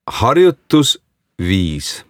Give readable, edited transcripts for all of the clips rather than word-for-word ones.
Harjutus 5.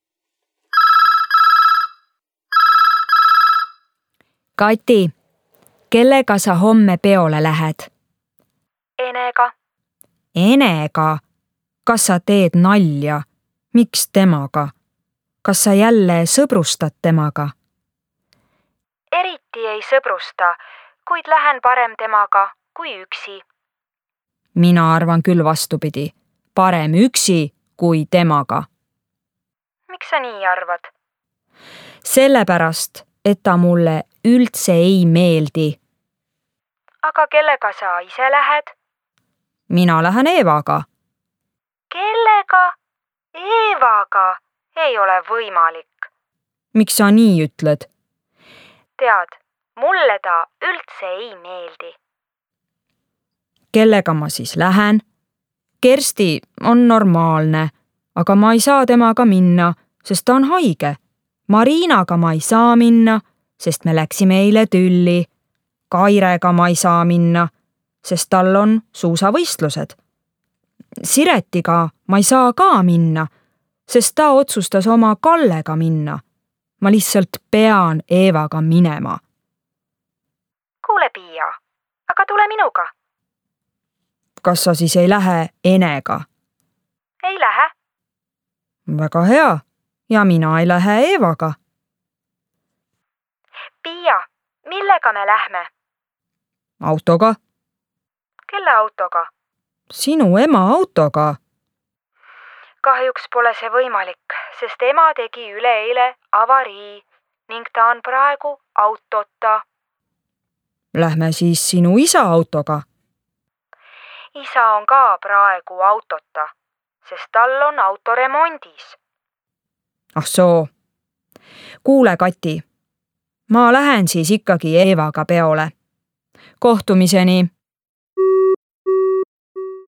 Kati, kellega sa homme peole lähed? Enega. Enega? Kas sa teed nalja? Miks temaga? Kas sa jälle sõbrustad temaga? Eriti ei sõbrusta, kuid lähen parem temaga kui üksi. Mina arvan küll vastupidi. Parem üksi kui temaga. Miks sa nii arvad? Sellepärast, et ta mulle üldse ei meeldi. Aga kellega sa ise lähed? Mina lähen Eevaga. Kellega? Eevaga? Ei ole võimalik. Miks sa nii ütled? Tead, mulle ta üldse ei meeldi. Kellega ma siis lähen? Kersti on normaalne, aga ma ei saa temaga minna, sest ta on haige. Marinaga ma ei saa minna, sest me läksime eile tülli. Kairega ma ei saa minna, sest tal on suusavõistlused. Siretiga ma ei saa ka minna, sest ta otsustas oma Kallega minna. Ma lihtsalt pean Eevaga minema. Kuule, Piia, aga tule minuga. Kas sa siis ei lähe Enega? Ei lähe. Väga hea. Ja mina ei lähe Eevaga. Piia, millega me lähme? Autoga. Kelle autoga? Sinu ema autoga. Kahjuks pole see võimalik, sest ema tegi üleeile avarii ning ta on praegu autota. Lähme siis sinu isa autoga. Isa on ka praegu autota, sest tal on auto remondis. Ah soo. Kuule, Kati, ma lähen siis ikkagi Eevaga peole. Kohtumiseni!